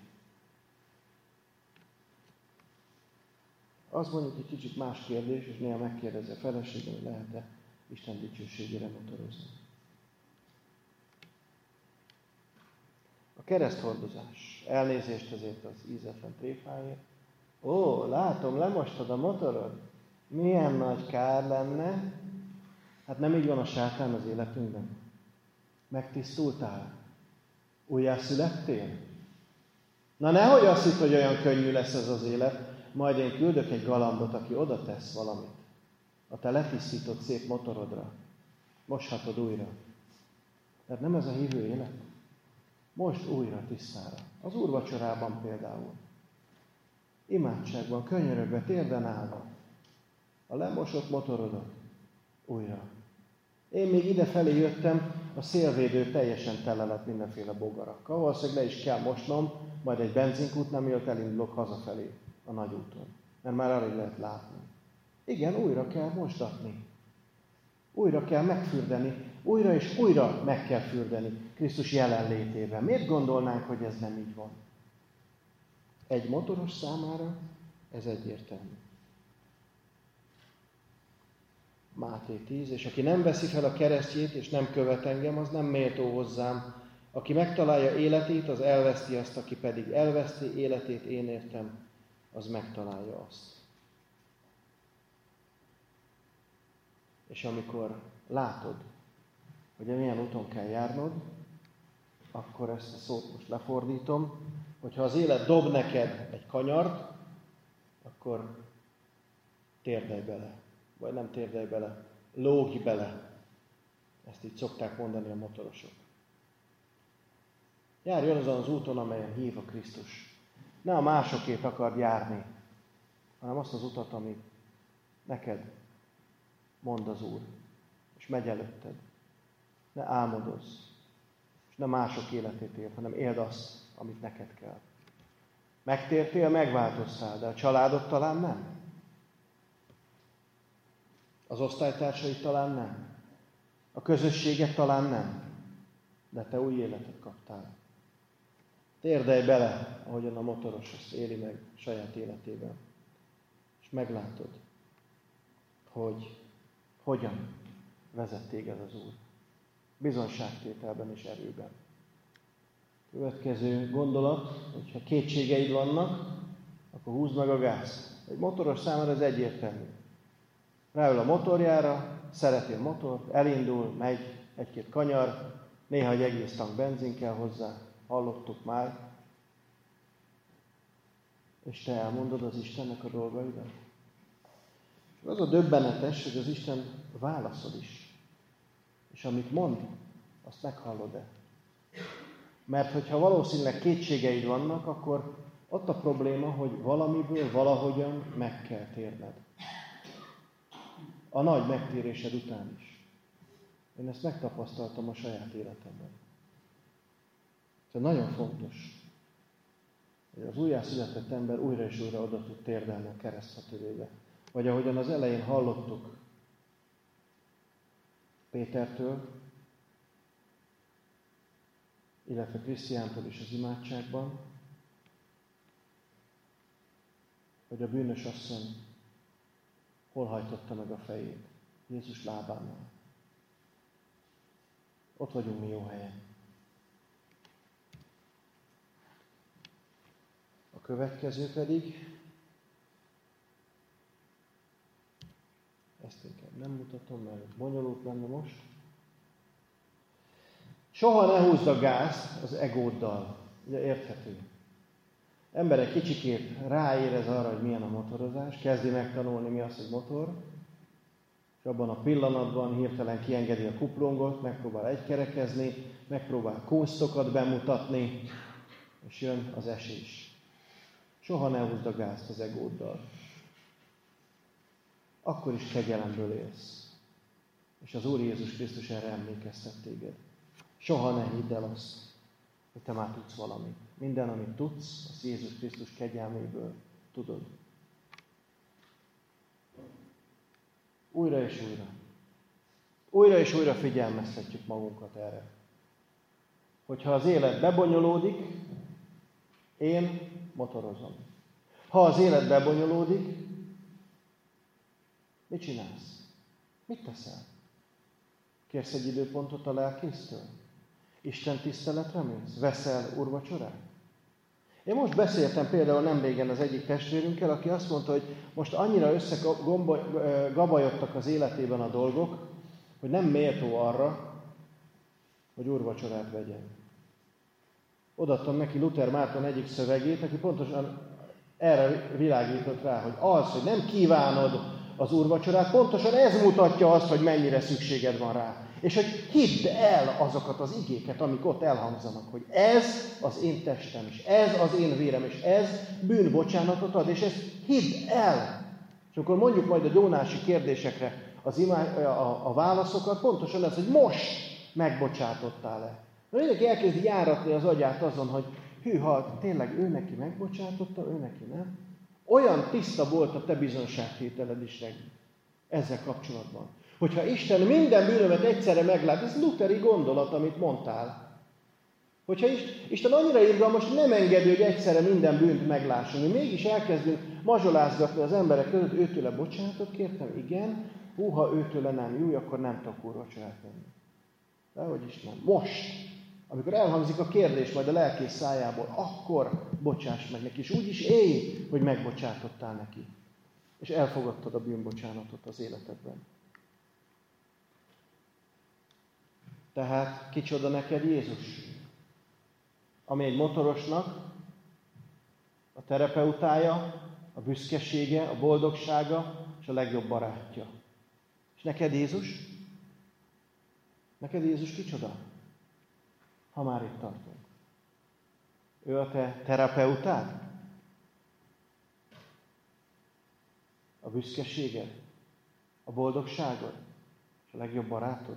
Az mondjuk egy kicsit más kérdés, és néha megkérdezi a feleségem, hogy lehet-e Isten dicsőségére motorozni. A kereszthordozás. Elnézést azért az ízetlen tréfáért. Ó, látom, lemostad a motorod. Milyen nagy kár lenne. Hát nem így van a sátán az életünkben. Megtisztultál? Újjászülettél? Na nehogy azt hidd, hogy olyan könnyű lesz ez az élet, majd én küldök egy galambot, aki oda tesz valamit. A te letisztított szép motorodra. Moshatod újra. Tehát nem ez a hívő élet. Most újra tisztára. Az úrvacsorában például. Imádságban, könyörögve, térden állva. A lemosott motorodat újra. Én még idefelé jöttem, a szélvédő teljesen tele lett mindenféle bogarakkal. Valószínűleg le is kell mosnom, majd egy benzinkútnál, mielőtt elindulok hazafelé a nagy úton. Mert már alig lehet látni. Igen, újra kell mosdatni. Újra kell megfürdeni. Újra és újra meg kell fürdeni Krisztus jelenlétében. Miért gondolnánk, hogy ez nem így van? Egy motoros számára ez egyértelmű. Máté tíz, és aki nem veszi fel a keresztjét, és nem követ engem, az nem méltó hozzám. Aki megtalálja életét, az elveszti azt, aki pedig elveszti életét, én értem, az megtalálja azt. És amikor látod, hogy milyen úton kell járnod, akkor ezt a szót most lefordítom, hogyha az élet dob neked egy kanyart, akkor térdelj bele. Vagy nem térdelj bele, lógj bele. Ezt így szokták mondani a motorosok. Járjon azon az úton, amelyen hív a Krisztus. Ne a másokét akard járni, hanem azt az utat, ami neked mond az Úr, és megy előtted. Ne álmodozz, és ne mások életét éld, hanem éld azt, amit neked kell. Megtértél, megváltoztál, de a családod talán nem. Az osztálytársai talán nem. A közösséget talán nem. De te új életet kaptál. Térdelj bele, ahogyan a motoros azt éli meg saját életében. És meglátod, hogy hogyan vezet téged az Úr. Bizonyságtételben és erőben. Következő gondolat, hogyha kétségeid vannak, akkor húzd meg a gázt. Egy motoros számára ez egyértelmű. Ráül a motorjára, szereti a motort, elindul, megy, egy-két kanyar, néha egy egész tank benzin kell hozzá, hallottuk már. És te elmondod az Istennek a dolgaidat. És az a döbbenetes, hogy az Isten válaszol is. És amit mond, azt meghallod-e? Mert hogyha valószínűleg kétségeid vannak, akkor ott a probléma, hogy valamiből valahogyan meg kell térned. A nagy megtérésed után is. Én ezt megtapasztaltam a saját életemben. Ez nagyon fontos, hogy az újjászületett ember újra és újra oda tud térdelni a kereszthatövébe. Vagy ahogyan az elején hallottuk Pétertől, illetve Krisztiántól is az imádságban, hogy a bűnös asszony Hol hajtotta meg a fejét? Jézus lábánál. Ott vagyunk mi jó helyen. A következő pedig, ezt inkább nem mutatom, mert bonyolult lenne most. Soha ne húzd a gázt az egóddal. Ugye érthető. Ember egy kicsikét ráérez arra, hogy milyen a motorozás, kezdi megtanulni, mi az, hogy motor, és abban a pillanatban hirtelen kiengedi a kuplungot, megpróbál egykerekezni, megpróbál kósztokat bemutatni, és jön az esés. Soha ne húzd a gázt az egóddal. Akkor is kegyelemből élsz. És az Úr Jézus Krisztus erre emlékeztet téged. Soha ne hidd el azt, hogy te már tudsz valamit. Minden, amit tudsz, az Jézus Krisztus kegyelméből tudod. Újra és újra. Újra és újra figyelmeztetjük magunkat erre. Hogyha az élet bebonyolódik, én motorozom. Ha az élet bebonyolódik, mit csinálsz? Mit teszel? Kérsz egy időpontot a lelkésztől? Isten tiszteletre mész? Veszel úrvacsorát? Én most beszéltem például nemrégen az egyik testvérünkkel, aki azt mondta, hogy most annyira összegabajodtak az életében a dolgok, hogy nem méltó arra, hogy úrvacsorát vegyen. Odaadtam neki Luther Márton egyik szövegét, aki pontosan erre világított rá, hogy az, hogy nem kívánod az úrvacsorát, pontosan ez mutatja azt, hogy mennyire szükséged van rá. És hogy hidd el azokat az igéket, amik ott elhangzanak, hogy ez az én testem, és ez az én vérem, és ez bűnbocsánatot ad, és ezt hidd el. És akkor mondjuk majd a gyónási kérdésekre az imá, a, a válaszokat, pontosan ez, hogy most megbocsátottál-e. Mert mindenki elkezdi járatni az agyát azon, hogy hűha, tényleg ő neki megbocsátotta, ő neki nem. Olyan tiszta volt a te bizonságtételed is reggel ezzel kapcsolatban. Hogyha Isten minden bűnömet egyszerre meglát, ez luteri gondolat, amit mondtál. Hogyha Isten annyira irgalmas, hogy nem engedi, hogy egyszerre minden bűnt meglássunk. Mi mégis elkezdünk mazsolázgatni az emberek között, őtőle bocsánatot kértem, igen, hú, ha őtőle nem jó, akkor nem tudok úrvacsorát venni. Dehogy is nem. Most, amikor elhangzik a kérdés majd a lelkész szájából, akkor bocsáss meg neki, és úgy is élj, hogy megbocsátottál neki. És elfogadtad a bűnbocsánatot az életedben. Tehát kicsoda neked Jézus? Ami egy motorosnak a terapeutája, a büszkesége, a boldogsága és a legjobb barátja. És neked Jézus? Neked Jézus kicsoda? Ha már itt tartunk. Ő a te terapeutád? A büszkeséged? A boldogságod? És a legjobb barátod?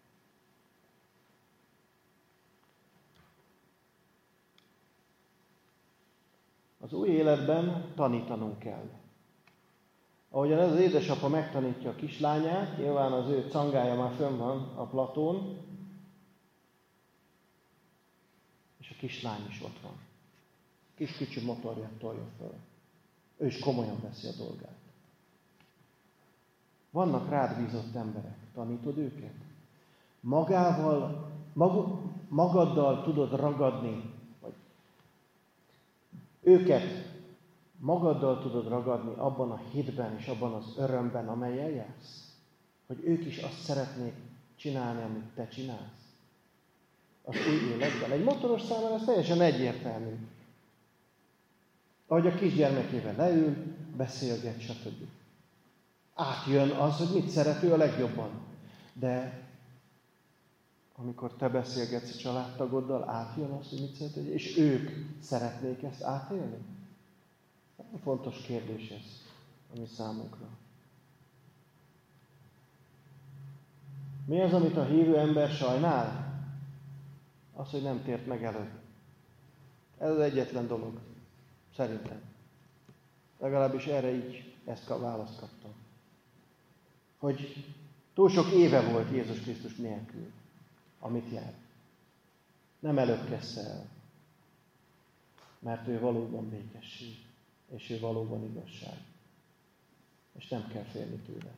Az új életben tanítanunk kell. Ahogyan ez az édesapa megtanítja a kislányát, nyilván az ő cangája már fönn van a platón, és a kislány is ott van. Kis kicsi motorját tolja fel. Ő is komolyan veszi a dolgát. Vannak rád bízott emberek, tanítod őket? Magával, mag, magaddal tudod ragadni, vagy őket magaddal tudod ragadni abban a hitben és abban az örömben, amellyel jársz? Hogy ők is azt szeretnék csinálni, amit te csinálsz? Az új életben. Egy motoros számára ez teljesen egyértelmű. Ahogy a kisgyermekével leül, beszélget, stb. Átjön az, hogy mit szerető a legjobban. De amikor te beszélgetsz a családtagoddal, átjön az, hogy mit szerető, és ők szeretnék ezt átélni? Nagyon fontos kérdés ez a mi számunkra. Mi az, amit a hívő ember sajnál? Az, hogy nem tért meg előbb. Ez az egyetlen dolog. Szerintem. Legalábbis erre így ezt a választ kaptam. Hogy túl sok éve volt Jézus Krisztus nélkül, amit jár. Nem előbb kezdte el. Mert ő valóban békesség. És ő valóban igazság. és nem kell félni tőle.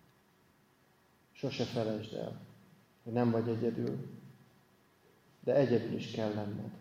Sose felejtsd el, hogy nem vagy egyedül, de egyedül is kell lenned.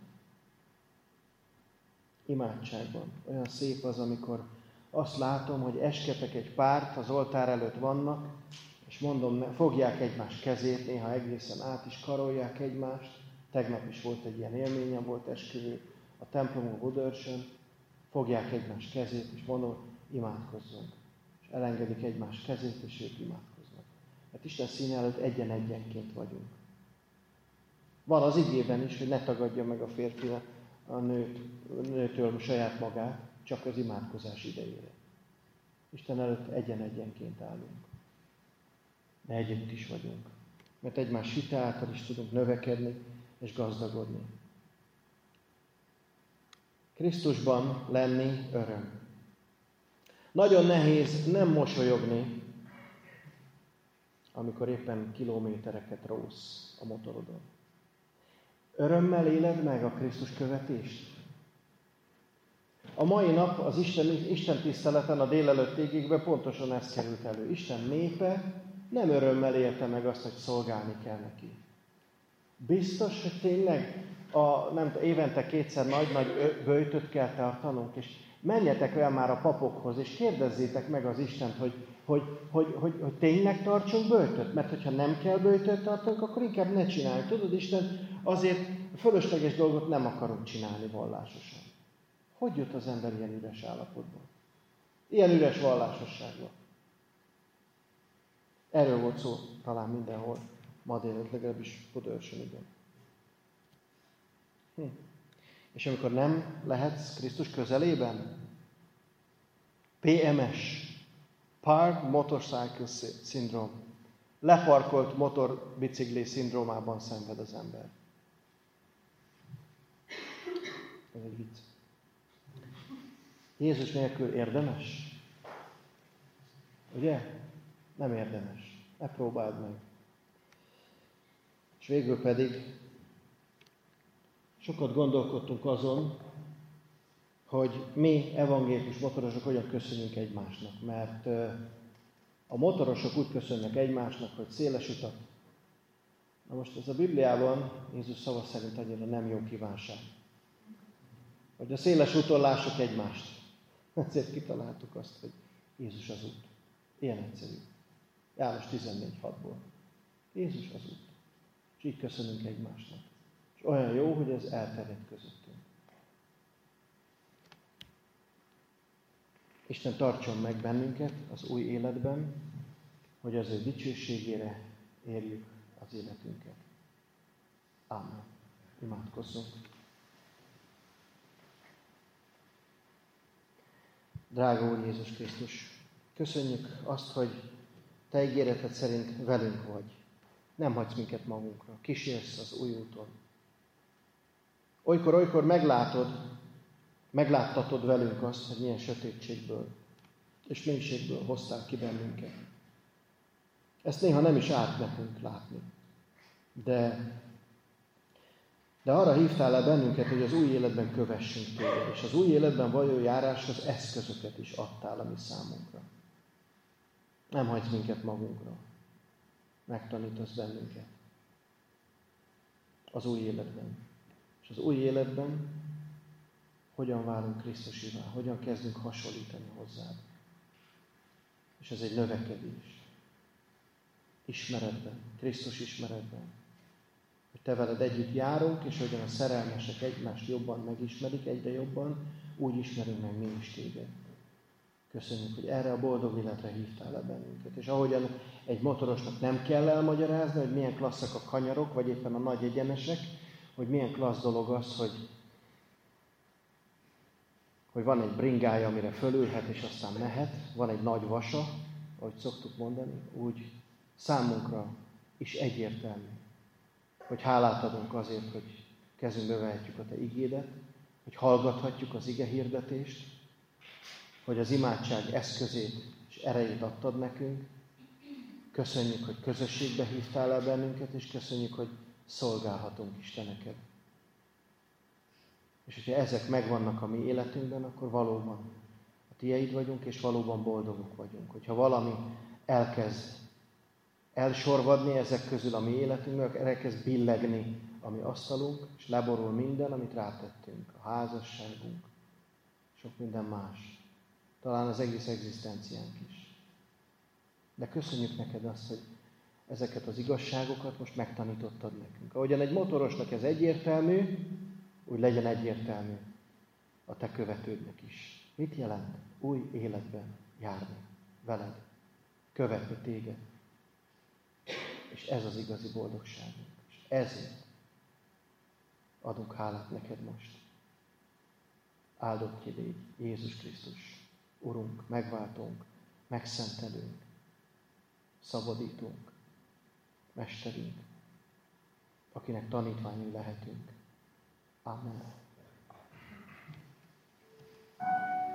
Imádságban. Olyan szép az, amikor azt látom, hogy esketek egy párt, az oltár előtt vannak, és mondom, fogják egymás kezét, néha egészen át is karolják egymást. Tegnap is volt egy ilyen élményem, volt esküvő a templomon Budaörsön. Fogják egymás kezét, és mondom, imádkozzunk. És elengedik egymás kezét, és ők imádkoznak. Mert Isten színe előtt egyen-egyenként vagyunk. Van az igében is, hogy ne tagadja meg a férfi a nőt, nőtől a saját magát, csak az imádkozás idejére. Isten előtt egyen-egyenként állunk. De együtt is vagyunk. Mert egymás hite által is tudunk növekedni és gazdagodni. Krisztusban lenni öröm. Nagyon nehéz nem mosolyogni, amikor éppen kilométereket rósz a motorodon. Örömmel éled meg a Krisztus követést? A mai nap az Isten, Isten tiszteleten, a délelőtt égékben pontosan ez került elő. Isten népe nem örömmel élte meg azt, hogy szolgálni kell neki. Biztos, hogy tényleg a, nem, évente kétszer nagy-nagy böjtöt kell tartanunk, és menjetek olyan már a papokhoz, és kérdezzétek meg az Istent, hogy, hogy, hogy, hogy, hogy tényleg tartsunk böjtöt, mert hogyha nem kell böjtöt tartanunk, akkor inkább ne csináljuk. Tudod, Isten azért fölösleges dolgot nem akarunk csinálni vallásosan. Hogy jut az ember ilyen üres állapotban? Ilyen üres vallásosságban. Erről volt szó talán mindenhol. Ma délután legalábbis Budaörsön, igen. Hm. És amikor nem lehetsz Krisztus közelében, pé em es, Parked Motorcycle Syndrome, leparkolt motorbicikli szindrómában szenved az ember. Ez egy vicc. Jézus nélkül érdemes? Ugye? Nem érdemes. Ne próbáld meg. És végül pedig sokat gondolkodtunk azon, hogy mi evangélikus motorosok hogyan köszönjünk egymásnak. Mert a motorosok úgy köszönnek egymásnak, hogy széles utat. Na most ez a Bibliában Jézus szava szerint annyira nem jó kívánság. Hogy a széles úton lássuk egymást. Ezért kitaláltuk azt, hogy Jézus az út. Ilyen egyszerű. János tizennégy hatból. Jézus az út. És így köszönünk egymásnak. És olyan jó, hogy ez elterjedt közöttünk. Isten tartson meg bennünket az új életben, hogy az ő dicsőségére érjük az életünket. Ámen. Imádkozzunk. Drága Úr Jézus Krisztus, köszönjük azt, hogy Te ígéreted szerint velünk vagy. Nem hagysz minket magunkra, kísérsz az új úton. Olykor-olykor meglátod, megláttatod velünk azt, hogy milyen sötétségből és mélységből hoztál ki bennünket. Ezt néha nem is árt nekünk látni. De, de arra hívtál el bennünket, hogy az új életben kövessünk téged, és az új életben való járáshoz eszközöket is adtál a mi számunkra. Nem hagysz minket magunkra. Megtanítasz bennünket az új életben. És az új életben hogyan válunk Krisztusivá, hogyan kezdünk hasonlítani hozzád. És ez egy növekedés. Ismeretben, Krisztus ismeretben. Hogy te veled együtt járunk, és hogyan a szerelmesek egymást jobban megismerik, egyre jobban, úgy ismerünk meg mi is téged. Köszönjük, hogy erre a boldog életre hívtál le bennünket. És ahogyan egy motorosnak nem kell elmagyarázni, hogy milyen klasszak a kanyarok, vagy éppen a nagy egyenesek, hogy milyen klassz dolog az, hogy, hogy van egy bringája, amire fölülhet, és aztán mehet, van egy nagy vasa, ahogy szoktuk mondani, úgy számunkra is egyértelmű, hogy hálát adunk azért, hogy kezünkbe vehetjük a Te igédet, hogy hallgathatjuk az ige hirdetést, hogy az imádság eszközét és erejét adtad nekünk. Köszönjük, hogy közösségbe hívtál el bennünket, és köszönjük, hogy szolgálhatunk Isteneket. És hogyha ezek megvannak a mi életünkben, akkor valóban a Tieid vagyunk, és valóban boldogok vagyunk. Hogyha valami elkezd elsorvadni ezek közül a mi életünkből, elkezd billegni a mi asztalunk, és leborul minden, amit rátettünk. A házasságunk, sok minden más. Talán az egész egzisztenciánk is. De köszönjük neked azt, hogy ezeket az igazságokat most megtanítottad nekünk. Ahogyan egy motorosnak ez egyértelmű, úgy legyen egyértelmű a te követődnek is. Mit jelent új életben járni veled, követni téged? És ez az igazi boldogságunk. És ezért adunk hálát neked most. Áldott légy Jézus Krisztus, Urunk, megváltónk, megszentelőnk, szabadítunk, mesterünk, akinek tanítványai lehetünk. Amen.